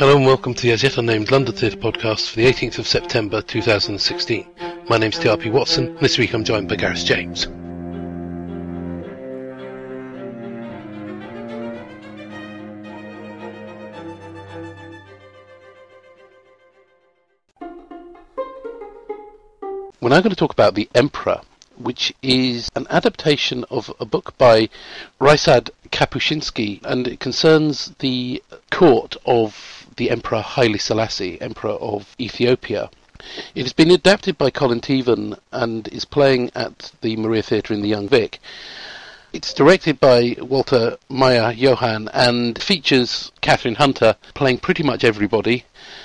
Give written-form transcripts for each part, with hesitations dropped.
Hello and welcome to the As Yet Unnamed London Theatre podcast for the 18th of September 2016. My name's TRP Watson, and this week I'm joined by Gareth James. We're now going to talk about The Emperor, which is an adaptation of a book by Rysad Kapuscinski, and it concerns the court of the Emperor Haile Selassie, Emperor of Ethiopia. It has been adapted by Colin Tevan and is playing at the Maria Theatre in the Young Vic. It's directed by Walter Meyer-Johann and features Catherine Hunter playing pretty much everybody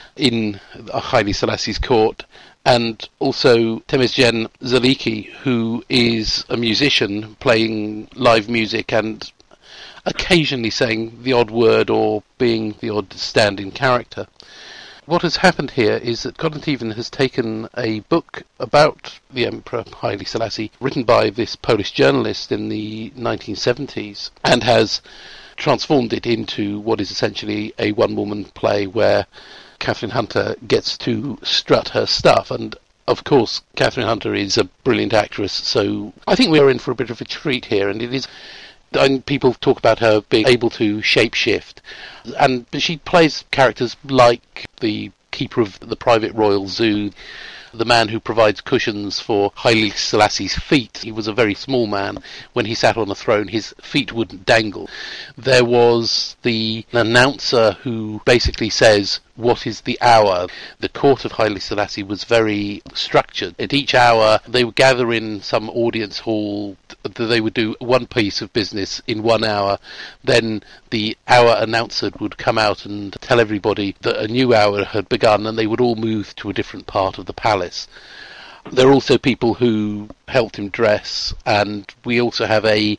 in Haile Selassie's court, and also Temesgen Zeliki, who is a musician playing live music and occasionally saying the odd word or being the odd stand-in character. What has happened here is that Colin Tevan has taken a book about the Emperor Haile Selassie, written by this Polish journalist in the 1970s, and has transformed it into what is essentially a one-woman play where Catherine Hunter gets to strut her stuff. And of course Catherine Hunter is a brilliant actress, so I think we're in for a bit of a treat here. And it is, and people talk about her being able to shapeshift, and she plays characters like the keeper of the private royal zoo, the man who provides cushions for Haile Selassie's feet. He was a very small man. When he sat on a throne, his feet wouldn't dangle. There was the announcer who basically says, "What is the hour?" The court of Haile Selassie was very structured. At each hour, they would gather in some audience hall. They would do one piece of business in 1 hour. Then the hour announcer would come out and tell everybody that a new hour had begun, and they would all move to a different part of the palace. There are also people who helped him dress, and we also have a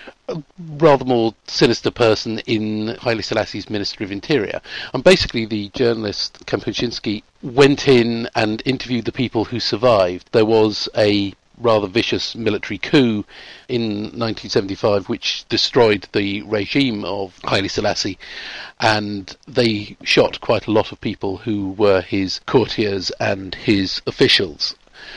rather more sinister person in Haile Selassie's Ministry of Interior. And basically the journalist Kapuscinski went in and interviewed the people who survived. There was a rather vicious military coup in 1975 which destroyed the regime of Haile Selassie, and they shot quite a lot of people who were his courtiers and his officials.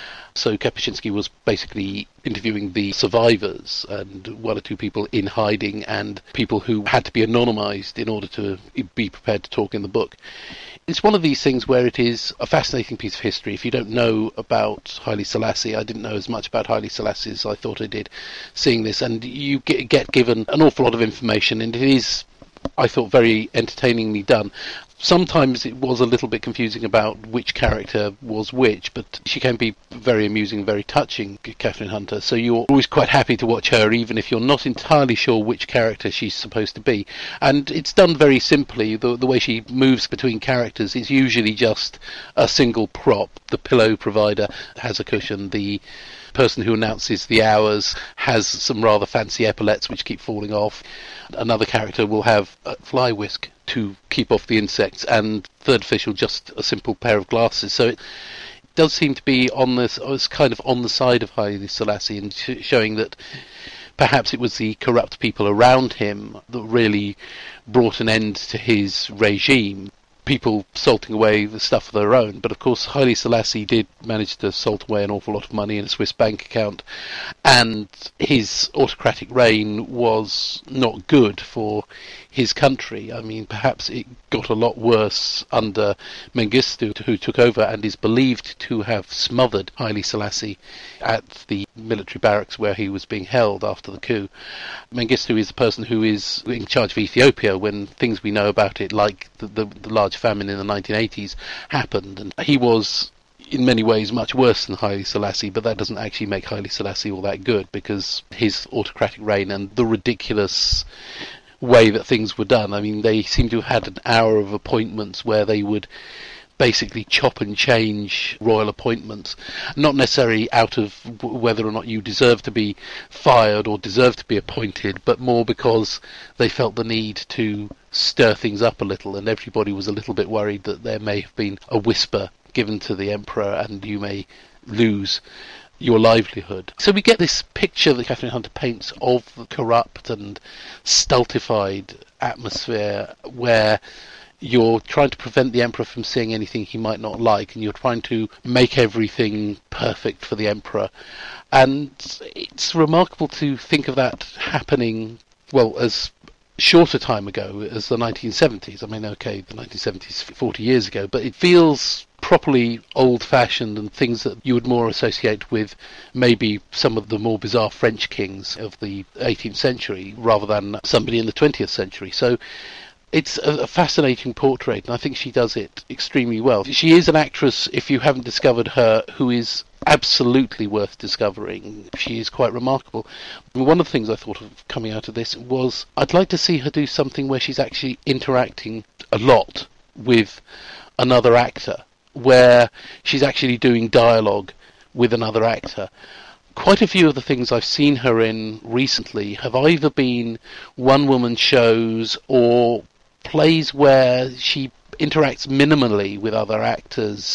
So Kapuscinski was basically interviewing the survivors and one or two people in hiding and people who had to be anonymised in order to be prepared to talk in the book. It's one of these things where it is a fascinating piece of history. If you don't know about Haile Selassie, I didn't know as much about Haile Selassie as I thought I did seeing this, and you get given an awful lot of information, and it is, I thought, very entertainingly done. Sometimes it was a little bit confusing about which character was which, but she can be very amusing, very touching, Catherine Hunter, so you're always quite happy to watch her, even if you're not entirely sure which character she's supposed to be. And it's done very simply. The way she moves between characters is usually just a single prop. The pillow provider has a cushion, the person who announces the hours has some rather fancy epaulets which keep falling off. Another character will have a fly whisk to keep off the insects, and third official just a simple pair of glasses. So it does seem to be on this, it's kind of on the side of Haile Selassie, and showing that perhaps it was the corrupt people around him that really brought an end to his regime. People salting away the stuff of their own, but of course Haile Selassie did manage to salt away an awful lot of money in a Swiss bank account, and his autocratic reign was not good for his country. I mean, perhaps it got a lot worse under Mengistu, who took over and is believed to have smothered Haile Selassie at the military barracks where he was being held after the coup. Mengistu is the person who is in charge of Ethiopia when things we know about it, like the large famine in the 1980s, happened, and he was in many ways much worse than Haile Selassie, but that doesn't actually make Haile Selassie all that good, because his autocratic reign and the ridiculous way that things were done. I mean, they seem to have had an hour of appointments where they would basically chop and change royal appointments, not necessarily out of whether or not you deserve to be fired or deserve to be appointed, but more because they felt the need to stir things up a little, and everybody was a little bit worried that there may have been a whisper given to the emperor and you may lose your livelihood. So we get this picture that Catherine Hunter paints of the corrupt and stultified atmosphere where you're trying to prevent the Emperor from seeing anything he might not like, and you're trying to make everything perfect for the Emperor. And it's remarkable to think of that happening, well, as short a time ago as the 1970s. I mean, okay, the 1970s 40 years ago, but it feels properly old-fashioned and things that you would more associate with maybe some of the more bizarre French kings of the 18th century rather than somebody in the 20th century. So it's a fascinating portrait, and I think she does it extremely well. She is an actress, if you haven't discovered her, who is absolutely worth discovering. She is quite remarkable. One of the things I thought of coming out of this was I'd like to see her do something where she's actually interacting a lot with another actor, where she's actually doing dialogue with another actor. Quite a few of the things I've seen her in recently have either been one-woman shows or plays where she interacts minimally with other actors,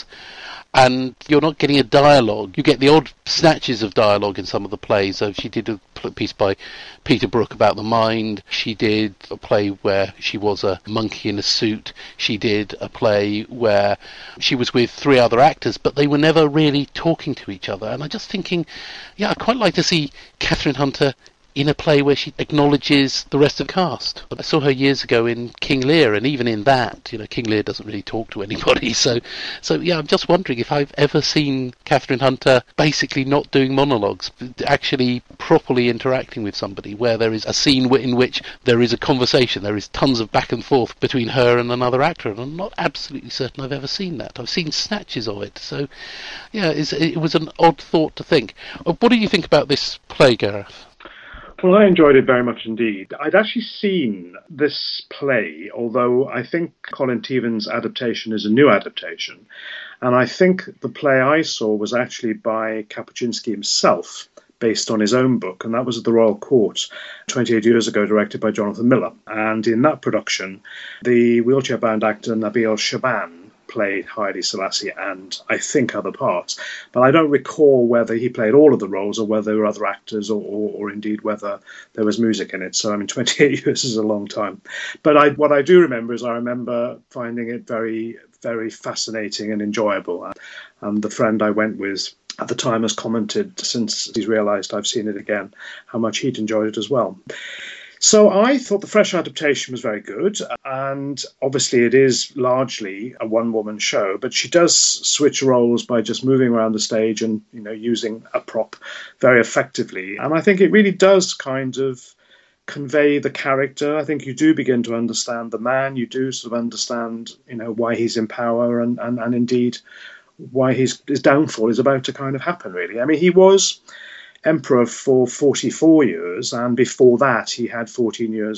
and you're not getting a dialogue. You get the odd snatches of dialogue in some of the plays. So she did a piece by Peter Brook about the mind. She did a play where she was a monkey in a suit. She did a play where she was with three other actors, but they were never really talking to each other. And I'm just thinking, yeah, I'd quite like to see Catherine Hunter in a play where she acknowledges the rest of the cast. I saw her years ago in King Lear, and even in that, King Lear doesn't really talk to anybody. So yeah, I'm just wondering if I've ever seen Catherine Hunter basically not doing monologues, actually properly interacting with somebody, where there is a scene in which there is a conversation, there is tons of back and forth between her and another actor, and I'm not absolutely certain I've ever seen that. I've seen snatches of it. So yeah, it was an odd thought to think. What do you think about this play, Gareth? Well, I enjoyed it very much indeed. I'd actually seen this play, although I think Colin Tevin's adaptation is a new adaptation. And I think the play I saw was actually by Kapuscinski himself, based on his own book, and that was at the Royal Court 28 years ago, directed by Jonathan Miller. And in that production, the wheelchair-bound actor Nabil Shaban played Haile Selassie and I think other parts, but I don't recall whether he played all of the roles or whether there were other actors or indeed whether there was music in it. So I mean, 28 years is a long time. But what I do remember is I remember finding it very, very fascinating and enjoyable. And the friend I went with at the time has commented, since he's realised I've seen it again, how much he'd enjoyed it as well. So I thought the fresh adaptation was very good, and obviously it is largely a one-woman show, but she does switch roles by just moving around the stage and using a prop very effectively. And I think it really does kind of convey the character. I think you do begin to understand the man. You do sort of understand, why he's in power and indeed why his downfall is about to kind of happen, really. I mean, he was emperor for 44 years, and before that he had 14 years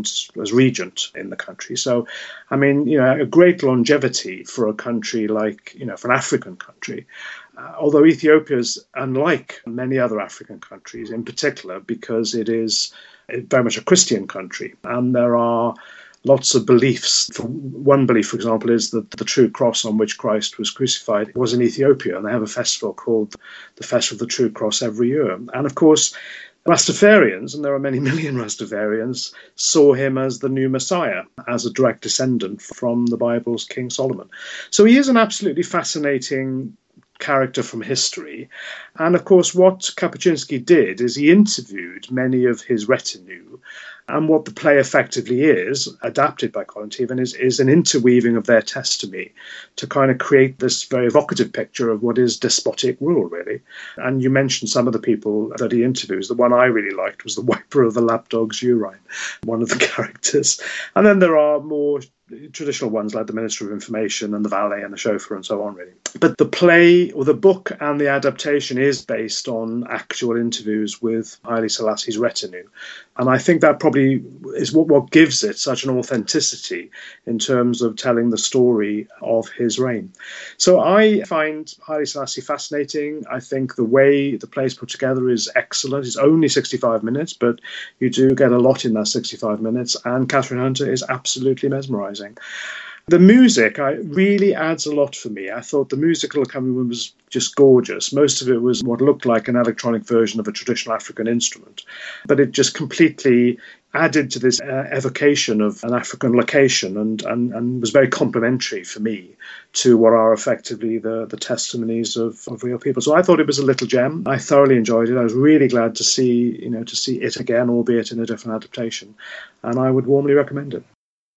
as regent in the country. So, I mean, a great longevity for a country like, for an African country. Although Ethiopia is unlike many other African countries, in particular because it is very much a Christian country, and there are lots of beliefs. One belief, for example, is that the true cross on which Christ was crucified was in Ethiopia, and they have a festival called the Festival of the True Cross every year. And of course, Rastafarians, and there are many million Rastafarians, saw him as the new Messiah, as a direct descendant from the Bible's King Solomon. So he is an absolutely fascinating character from history. And of course, what Kapuscinski did is he interviewed many of his retinue. And what the play effectively is, adapted by Colin Tevan, is an interweaving of their testimony to kind of create this very evocative picture of what is despotic rule, really. And you mentioned some of the people that he interviews. The one I really liked was the wiper of the lapdog's urine, one of the characters. And then there are more traditional ones like the Minister of Information and the valet and the chauffeur and so on, really. But the play, or the book and the adaptation, is based on actual interviews with Haile Selassie's retinue. And I think that probably is what gives it such an authenticity in terms of telling the story of his reign. So I find Haile Selassie fascinating. I think the way the play is put together is excellent. It's only 65 minutes, but you do get a lot in that 65 minutes. And Catherine Hunter is absolutely mesmerising. The music really adds a lot for me. I thought the musical accompaniment was just gorgeous. Most of it was what looked like an electronic version of a traditional African instrument, but it just completely added to this evocation of an African location and was very complimentary for me to what are effectively the testimonies of real people. So I thought it was a little gem. I thoroughly enjoyed it. I was really glad to see it again, albeit in a different adaptation, and I would warmly recommend it.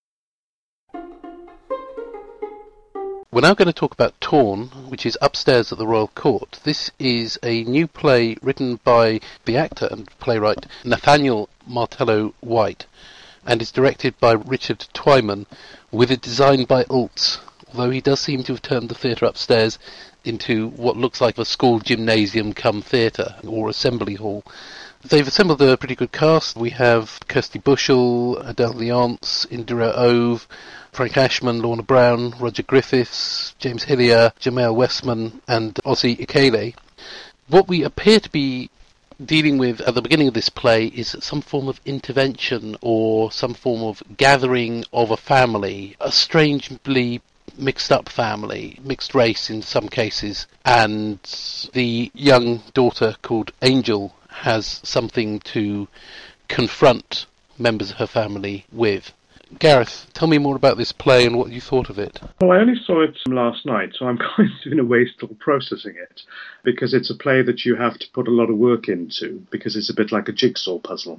We're now going to talk about Torn, which is Upstairs at the Royal Court. This is a new play written by the actor and playwright Nathaniel Martello White, and is directed by Richard Twyman, with a design by Ultz, although he does seem to have turned the theatre upstairs into what looks like a school gymnasium come theatre, or assembly hall. They've assembled a pretty good cast. We have Kirsty Bushell, Adele Leonce, Indira Ove, Frank Ashman, Lorna Brown, Roger Griffiths, James Hillier, Jamail Westman, and Ozzy Ikele. What we appear to be dealing with at the beginning of this play is some form of intervention or some form of gathering of a family, a strangely mixed up family, mixed race in some cases, and the young daughter called Angel has something to confront members of her family with. Gareth, tell me more about this play and what you thought of it. Well, I only saw it last night, so I'm kind of in a way still processing it, because it's a play that you have to put a lot of work into, because it's a bit like a jigsaw puzzle.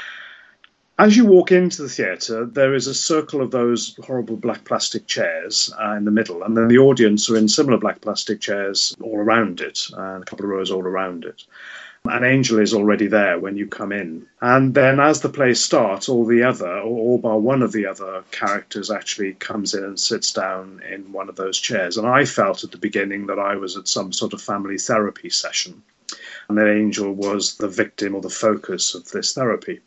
As you walk into the theatre, there is a circle of those horrible black plastic chairs in the middle, and then the audience are in similar black plastic chairs all around it, and a couple of rows all around it. An angel is already there when you come in. And then as the play starts, all bar one of the other characters actually comes in and sits down in one of those chairs. And I felt at the beginning that I was at some sort of family therapy session, and that Angel was the victim or the focus of this therapy.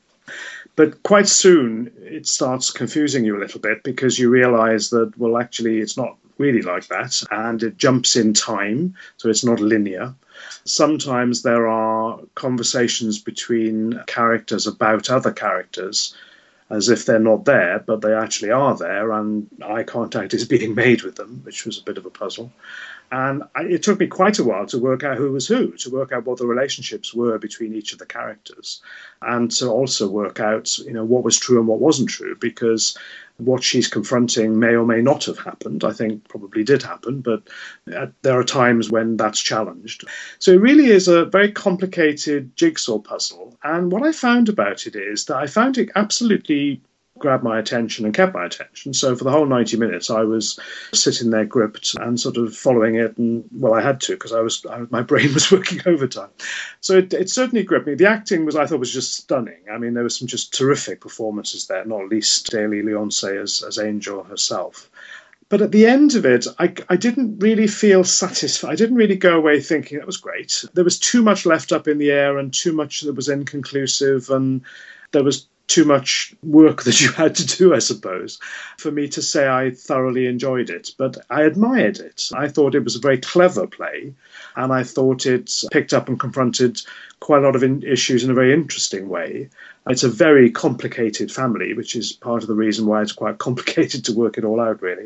But quite soon it starts confusing you a little bit, because you realise that, well, actually it's not really like that, and it jumps in time, so it's not linear. Sometimes there are conversations between characters about other characters as if they're not there, but they actually are there, and eye contact is being made with them, which was a bit of a puzzle. And it took me quite a while to work out who was who, to work out what the relationships were between each of the characters, and to also work out, what was true and what wasn't true, because what she's confronting may or may not have happened. I think probably did happen, but there are times when that's challenged. So it really is a very complicated jigsaw puzzle. And what I found about it is that I found it absolutely grabbed my attention and kept my attention. So for the whole 90 minutes, I was sitting there gripped and sort of following it. And, well, I had to, because my brain was working overtime. So it certainly gripped me. The acting I thought was just stunning. I mean, there were some just terrific performances there, not least Adele Leonce as Angel herself. But at the end of it, I didn't really feel satisfied. I didn't really go away thinking that was great. There was too much left up in the air and too much that was inconclusive, and there was too much work that you had to do, I suppose, for me to say I thoroughly enjoyed it. But I admired it. I thought it was a very clever play, and I thought it picked up and confronted quite a lot of issues in a very interesting way. It's a very complicated family, which is part of the reason why it's quite complicated to work it all out, really.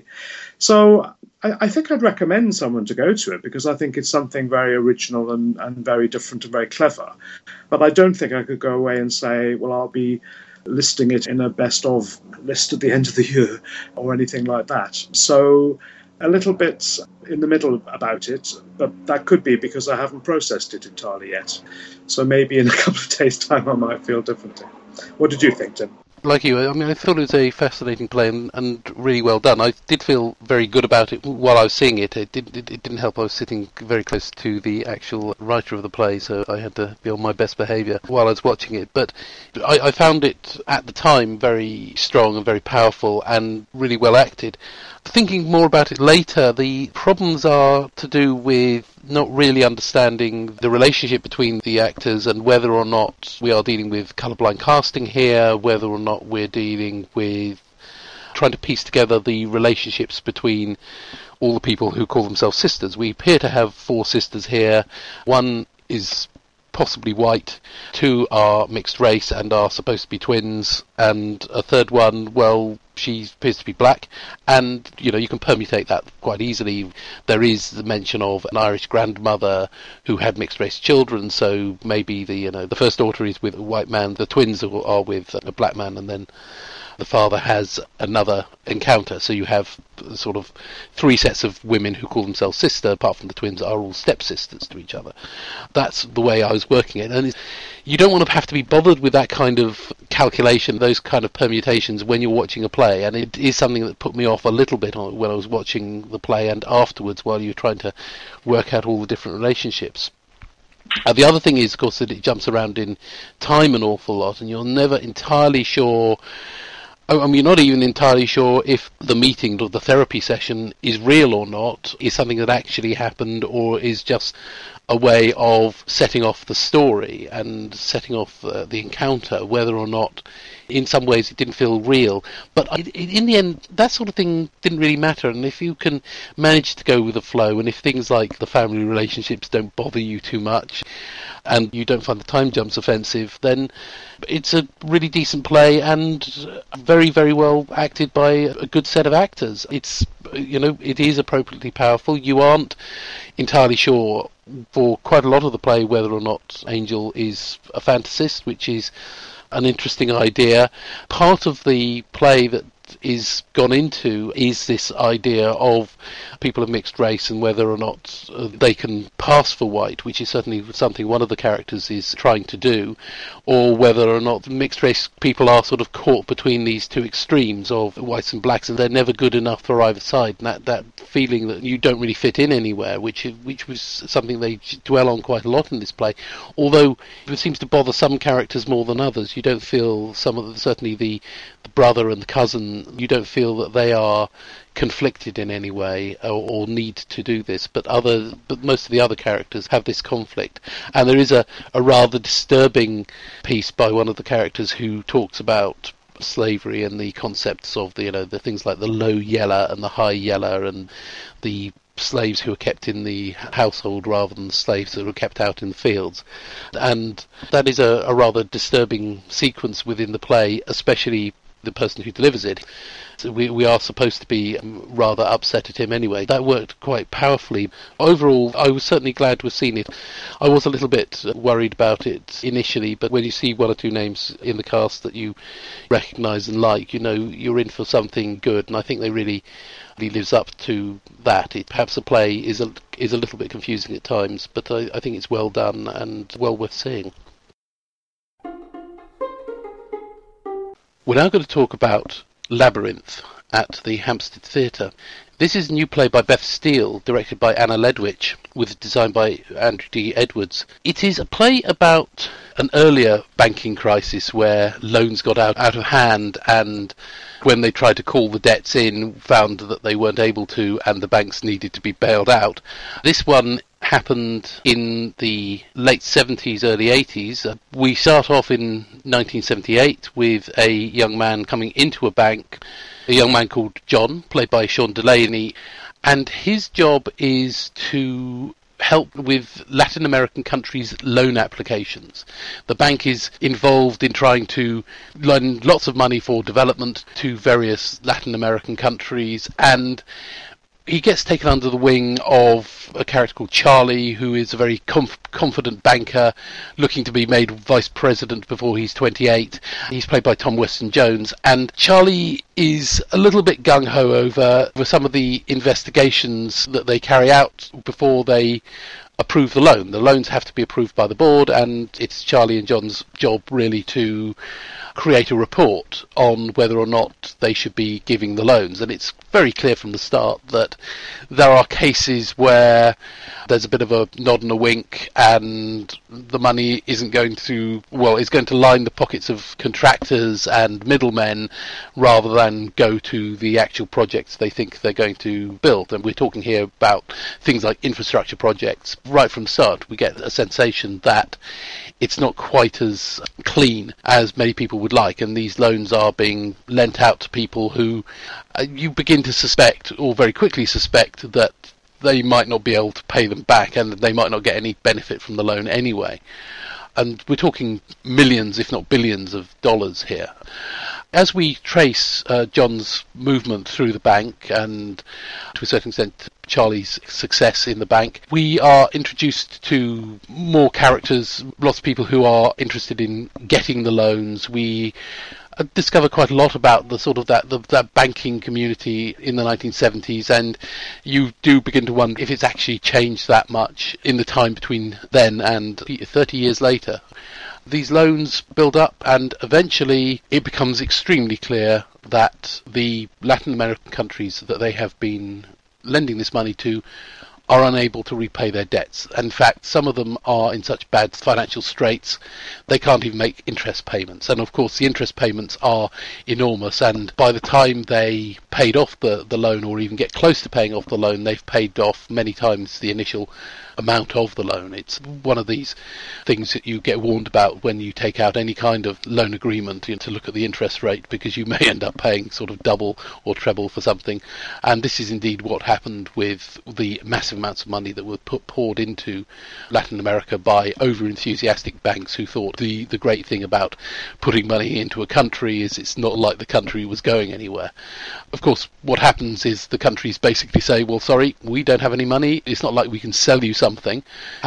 So I think I'd recommend someone to go to it, because I think it's something very original and very different and very clever. But I don't think I could go away and say, well, I'll be listing it in a best of list at the end of the year or anything like that. So a little bit in the middle about it, but that could be because I haven't processed it entirely yet. So maybe in a couple of days' time I might feel differently. What did you think, Tim? Like you, I mean, I thought it was a fascinating play and really well done. I did feel very good about it while I was seeing it. It didn't help. I was sitting very close to the actual writer of the play, so I had to be on my best behaviour while I was watching it. But I found it at the time very strong and very powerful and really well acted. Thinking more about it later, the problems are to do with not really understanding the relationship between the actors and whether or not we are dealing with colourblind casting here, whether or not we're dealing with trying to piece together the relationships between all the people who call themselves sisters. We appear to have 4 sisters here. One is possibly white, 2 are mixed race and are supposed to be twins, and a third one, well, she appears to be black, and you can permutate that quite easily. There is the mention of an Irish grandmother who had mixed race children, so maybe the first daughter is with a white man, the twins are with a black man, and then the father has another encounter. So you have sort of 3 sets of women who call themselves sister, apart from the twins, are all stepsisters to each other. That's the way I was working it. And you don't want to have to be bothered with that kind of calculation, those kind of permutations when you're watching a play. And it is something that put me off a little bit when I was watching the play and afterwards while you're trying to work out all the different relationships. The other thing is, of course, that it jumps around in time an awful lot, and you're never entirely sure. You're not even entirely sure if the meeting or the therapy session is real or not, is something that actually happened, or is just a way of setting off the story and setting off the encounter, whether or not in some ways it didn't feel real. But in the end, that sort of thing didn't really matter, and if you can manage to go with the flow, and if things like the family relationships don't bother you too much, and you don't find the time jumps offensive, then it's a really decent play and very, very well acted by a good set of actors. It is appropriately powerful. You aren't entirely sure for quite a lot of the play whether or not Angel is a fantasist, which is an interesting idea. Part of the play that is gone into is this idea of people of mixed race and whether or not they can pass for white, which is certainly something one of the characters is trying to do, or whether or not mixed race people are sort of caught between these two extremes of whites and blacks, and they're never good enough for either side, and that feeling that you don't really fit in anywhere, which was something they dwell on quite a lot in this play. Although it seems to bother some characters more than others. You don't feel certainly the brother and the cousin, you don't feel that they are conflicted in any way or need to do this, but most of the other characters have this conflict. And there is a rather disturbing piece by one of the characters who talks about slavery and the concepts of the things like the low yeller and the high yeller, and the slaves who are kept in the household rather than the slaves that are kept out in the fields. And that is a rather disturbing sequence within the play, especially the person who delivers it. So we are supposed to be rather upset at him anyway. That worked quite powerfully. Overall, I was certainly glad to have seen it. I was a little bit worried about it initially, but when you see one or two names in the cast that you recognise and like, you're in for something good, and I think they really lives up to that. Perhaps the play is a little bit confusing at times, but I think it's well done and well worth seeing. We're now going to talk about Labyrinth at the Hampstead Theatre. This is a new play by Beth Steele, directed by Anna Ledwich, with design by Andrew D. Edwards. It is a play about an earlier banking crisis where loans got out of hand, and when they tried to call the debts in, found that they weren't able to, and the banks needed to be bailed out. This one happened in the late 70s, early 80s. We start off in 1978 with a young man coming into a bank, a young man called John, played by Sean Delaney, and his job is to help with Latin American countries' loan applications. The bank is involved in trying to loan lots of money for development to various Latin American countries, and he gets taken under the wing of a character called Charlie, who is a very confident banker looking to be made vice president before he's 28. He's played by Tom Weston-Jones, and Charlie is a little bit gung-ho over some of the investigations that they carry out before they approve the loan. The loans have to be approved by the board, and it's Charlie and John's job really to create a report on whether or not they should be giving the loans. And it's very clear from the start that there are cases where there's a bit of a nod and a wink, and the money is going to line the pockets of contractors and middlemen rather than go to the actual projects they think they're going to build. And we're talking here about things like infrastructure projects. Right from the start, we get a sensation that it's not quite as clean as many people would like, and these loans are being lent out to people who you begin to suspect, or very quickly suspect, that they might not be able to pay them back, and they might not get any benefit from the loan anyway. And we're talking millions, if not billions, of dollars here. As we trace John's movement through the bank and, to a certain extent, Charlie's success in the bank, we are introduced to more characters, lots of people who are interested in getting the loans. We discover quite a lot about the sort of that banking community in the 1970s, and you do begin to wonder if it's actually changed that much in the time between then and 30 years later. These loans build up, and eventually it becomes extremely clear that the Latin American countries that they have been lending this money to are unable to repay their debts. In fact, some of them are in such bad financial straits they can't even make interest payments. And of course the interest payments are enormous, and by the time they paid off the loan, or even get close to paying off the loan, they've paid off many times the initial amount of the loan. It's one of these things that you get warned about when you take out any kind of loan agreement, to look at the interest rate, because you may end up paying sort of double or treble for something. And this is indeed what happened with the massive amounts of money that were poured into Latin America by over-enthusiastic banks who thought the great thing about putting money into a country is it's not like the country was going anywhere. Of course, what happens is the countries basically say, well, sorry, we don't have any money, it's not like we can sell you something,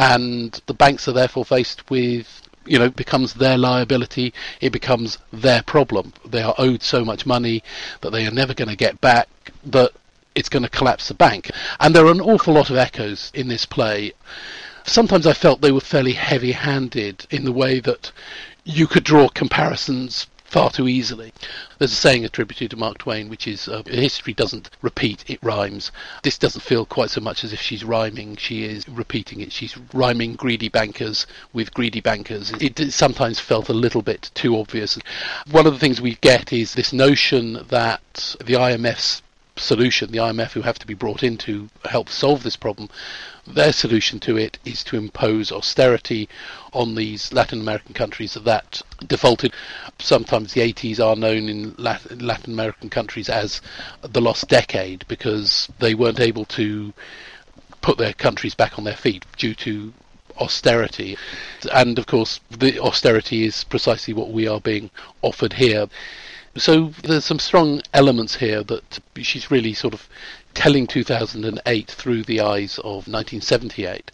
and the banks are therefore faced with, becomes their liability, it becomes their problem. They are owed so much money that they are never going to get back, that it's going to collapse the bank. And there are an awful lot of echoes in this play. Sometimes I felt they were fairly heavy-handed in the way that you could draw comparisons far too easily. There's a saying attributed to Mark Twain, which is, history doesn't repeat, it rhymes. This doesn't feel quite so much as if she's rhyming, she is repeating it. She's rhyming greedy bankers with greedy bankers. It sometimes felt a little bit too obvious. One of the things we get is this notion that the IMF's solution, the IMF who have to be brought in to help solve this problem, their solution to it is to impose austerity on these Latin American countries that defaulted. Sometimes the 80s are known in Latin American countries as the lost decade, because they weren't able to put their countries back on their feet due to austerity. And of course the austerity is precisely what we are being offered here. So there's some strong elements here that she's really sort of telling 2008 through the eyes of 1978.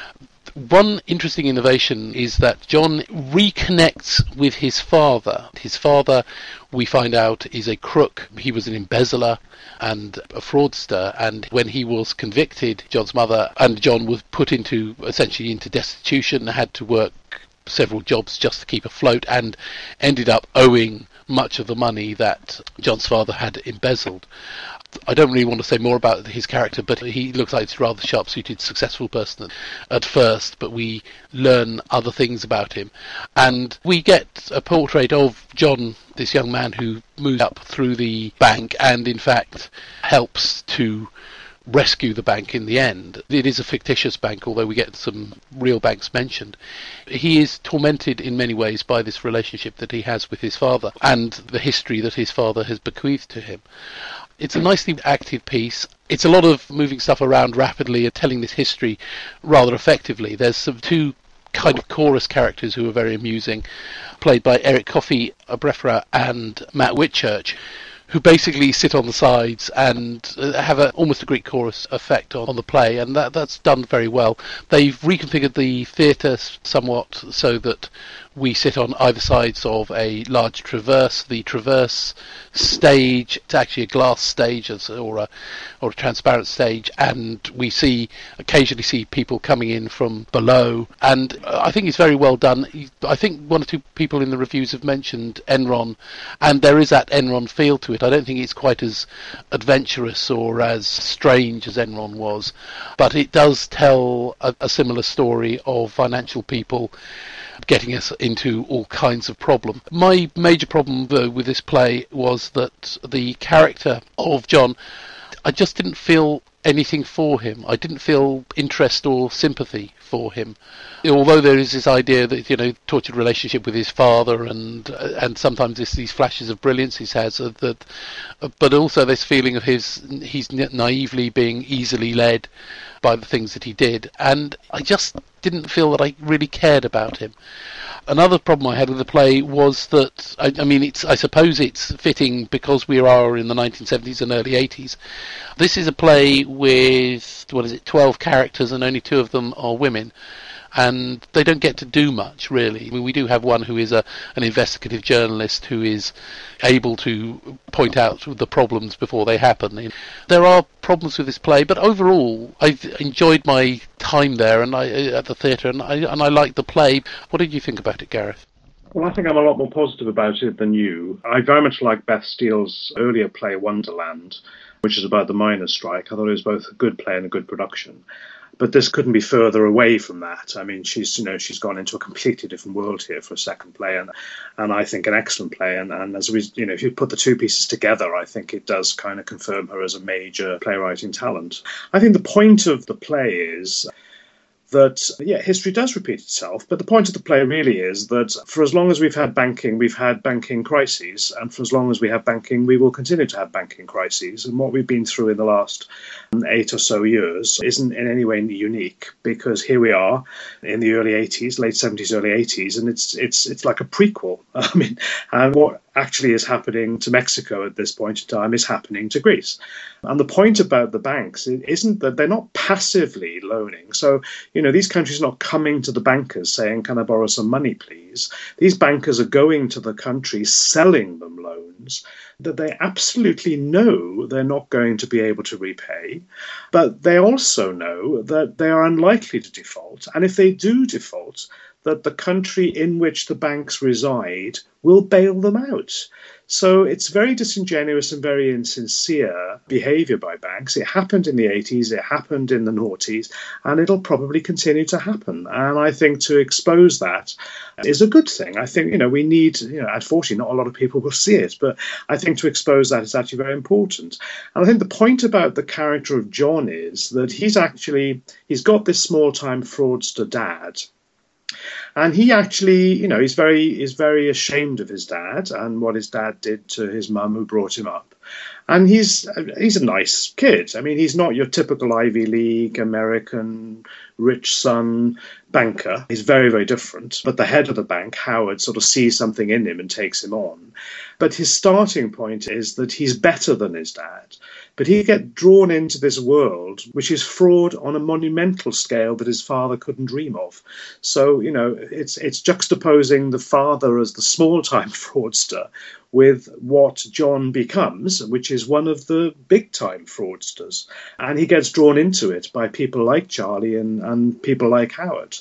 One interesting innovation is that John reconnects with his father. His father, we find out, is a crook. He was an embezzler and a fraudster, and when he was convicted, John's mother and John was put essentially into destitution, had to work several jobs just to keep afloat, and ended up owing much of the money that John's father had embezzled. I don't really want to say more about his character, but he looks like a rather sharp-suited, successful person at first, but we learn other things about him. And we get a portrait of John, this young man who moves up through the bank and, in fact, helps to rescue the bank in the end. It is a fictitious bank, although we get some real banks mentioned. He is tormented in many ways by this relationship that he has with his father and the history that his father has bequeathed to him. It's a nicely acted piece. It's a lot of moving stuff around rapidly and telling this history rather effectively. There's some two kind of chorus characters who are very amusing, played by Eric Coffey Abrefra and Matt Whitchurch, who basically sit on the sides and have almost a Greek chorus effect on the play, and that's done very well. They've reconfigured the theatre somewhat so that we sit on either sides of a large traverse. The traverse stage, it's actually a glass stage or a transparent stage, and we occasionally see people coming in from below, and I think it's very well done. I think one or two people in the reviews have mentioned Enron, and there is that Enron feel to it. I don't think it's quite as adventurous or as strange as Enron was, but it does tell a similar story of financial people getting us into all kinds of problem. My major problem, though, with this play was that the character of John, I just didn't feel anything for him. I didn't feel interest or sympathy for him, although there is this idea that, tortured relationship with his father, and sometimes these flashes of brilliance he has, but also this feeling of he's naively being easily led by the things that he did, and I just didn't feel that I really cared about him. Another problem I had with the play was that, I suppose it's fitting because we are in the 1970s and early 80s. This is a play with, 12 characters, and only 2 of them are women. And they don't get to do much, really. We do have one who is an investigative journalist who is able to point out the problems before they happen. There are problems with this play, but overall, I've enjoyed my time there and at the theatre, and I liked the play. What did you think about it, Gareth? Well, I think I'm a lot more positive about it than you. I very much like Beth Steele's earlier play, Wonderland, which is about the miners' strike. I thought it was both a good play and a good production. But this couldn't be further away from that. I mean, she's gone into a completely different world here for a second play, and I think an excellent play. And as we, if you put the 2 pieces together, I think it does kind of confirm her as a major playwriting talent. I think the point of the play is that, history does repeat itself, but the point of the play really is that for as long as we've had banking crises, and for as long as we have banking, we will continue to have banking crises. And what we've been through in the last 8 or so years isn't in any way unique, because here we are in the early 80s, late 70s, early 80s, and it's like a prequel. I mean, and what actually is happening to Mexico at this point in time is happening to Greece. And the point about the banks isn't that they're not passively loaning. So, these countries are not coming to the bankers saying, can I borrow some money, please? These bankers are going to the countries, selling them loans that they absolutely know they're not going to be able to repay, but they also know that they are unlikely to default. And if they do default, that the country in which the banks reside will bail them out. So it's very disingenuous and very insincere behaviour by banks. It happened in the 80s, it happened in the noughties, and it'll probably continue to happen. And I think to expose that is a good thing. I think, we need, unfortunately, not a lot of people will see it, but I think to expose that is actually very important. And I think the point about the character of John is that he's got this small-time fraudster dad. And he actually, he's very ashamed of his dad and what his dad did to his mum who brought him up. And he's a nice kid. I mean, he's not your typical Ivy League American rich son banker. He's very, very different. But the head of the bank, Howard, sort of sees something in him and takes him on. But his starting point is that he's better than his dad. But he gets drawn into this world, which is fraud on a monumental scale that his father couldn't dream of. So, it's juxtaposing the father as the small-time fraudster with what John becomes, which is one of the big-time fraudsters. And he gets drawn into it by people like Charlie and people like Howard.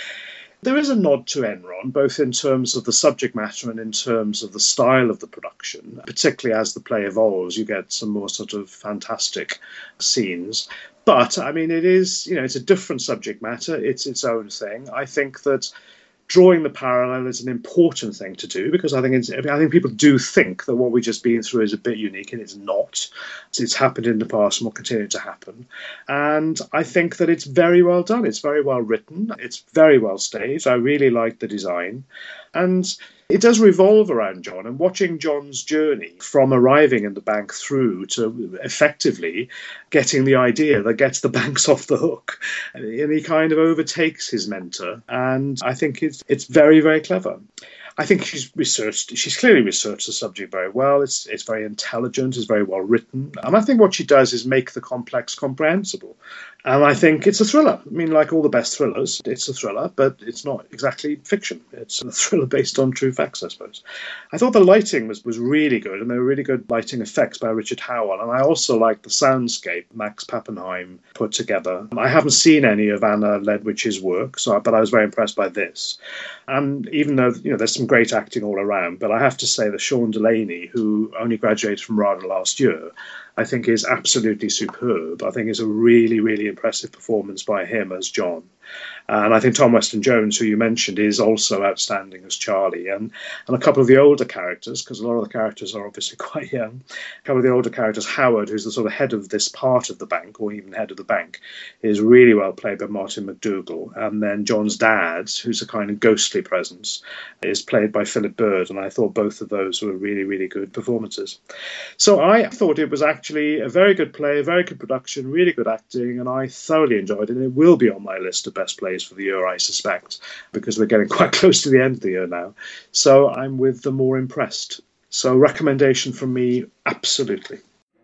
There is a nod to Enron, both in terms of the subject matter and in terms of the style of the production. Particularly as the play evolves, you get some more sort of fantastic scenes. But, I mean, it is, it's a different subject matter. It's its own thing. I think that drawing the parallel is an important thing to do, because I think people do think that what we've just been through is a bit unique, and it's not. It's happened in the past and will continue to happen. And I think that it's very well done. It's very well written. It's very well staged. I really like the design. And it does revolve around John, and watching John's journey from arriving in the bank through to effectively getting the idea that gets the banks off the hook. And he kind of overtakes his mentor, and I think it's very, very clever. I think she's clearly researched the subject very well. It's very intelligent, it's very well written. And I think what she does is make the complex comprehensible. And I think it's a thriller. I mean, like all the best thrillers, it's a thriller, but it's not exactly fiction. It's a thriller based on true facts, I suppose. I thought the lighting was really good, and there were really good lighting effects by Richard Howell. And I also liked the soundscape Max Pappenheim put together. I haven't seen any of Anna Ledwich's work, but I was very impressed by this. And even though there's some great acting all around, but I have to say that Sean Delaney, who only graduated from RADA last year, I think is absolutely superb. I think it's a really, really impressive performance by him as John. And I think Tom Weston-Jones, who you mentioned, is also outstanding as Charlie. And a couple of the older characters, because a lot of the characters are obviously quite young, a couple of the older characters, Howard, who's the sort of head of this part of the bank, or even head of the bank, is really well played by Martin McDougall. And then John's dad, who's a kind of ghostly presence, is played by Philip Bird. And I thought both of those were really, really good performances. So I thought it was actually a very good play, a very good production, really good acting, and I thoroughly enjoyed it. And it will be on my list of best plays for the year, I suspect, because we're getting quite close to the end of the year now. So I'm with the more impressed. So recommendation from me, absolutely.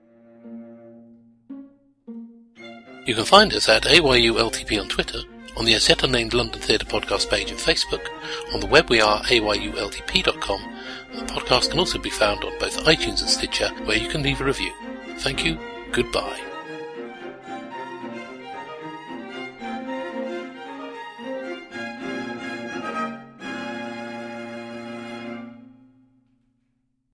You can find us at AYULTP on Twitter, on the As Yet Unnamed London Theatre Podcast page on Facebook. On the web we are ayultp.com, and the podcast can also be found on both iTunes and Stitcher, where you can leave a review. Thank you, goodbye.